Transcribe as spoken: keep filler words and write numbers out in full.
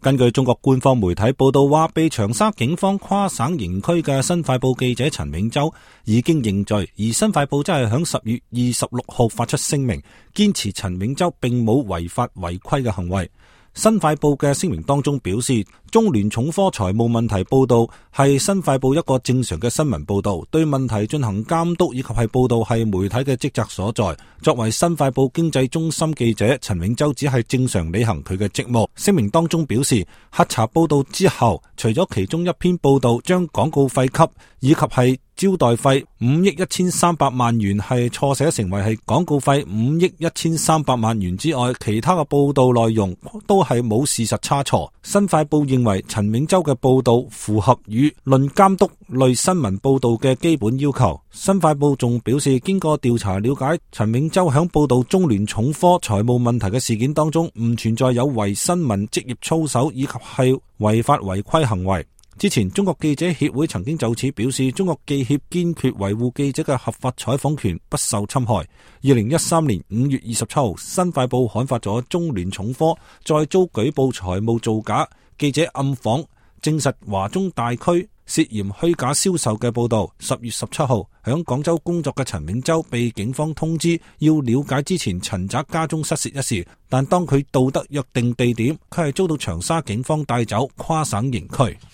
根據中國官方媒體報道話，被長沙警方跨省刑拘嘅新快報記者陳永洲已經認罪，而新快報真係響十月二十六號發出聲明，堅持陳永洲並冇違法違規嘅行為。新快報嘅聲明當中表示，中聯重科財務問題報道係新快報一個正常嘅新聞報道，對問題進行監督以及係報道係媒體嘅職責所在。作為新快報經濟中心記者，陳永洲只係正常履行佢嘅職務。聲明當中表示，核查報道之後，除咗其中一篇報道將廣告費給以及係招待費五億一千三百萬元係錯寫成為係廣告費五億一千三百萬元之外，其他嘅報道內容都係冇事實差錯。新快報認為陳永洲嘅報道符合輿論監督類新聞報道嘅基本要求。新快報仲表示，經過調查了解，陳永洲響報道中聯重科財務問題嘅事件當中，唔存在有違新聞職業操守以及係違法違規行為。之前中國記者協會曾經就此表示，中國記協堅決維護記者嘅合法採訪權不受侵害。二零一三年五月二十七號，新快報刊發咗中聯重科再遭舉報財務造假、記者暗訪證實華中大區涉嫌虛假銷售嘅報道。十月十七號，響廣州工作嘅陳永洲被警方通知要了解之前陳宅家中失竊一事，但當佢到得約定地點，佢係遭到長沙警方帶走跨省刑拘。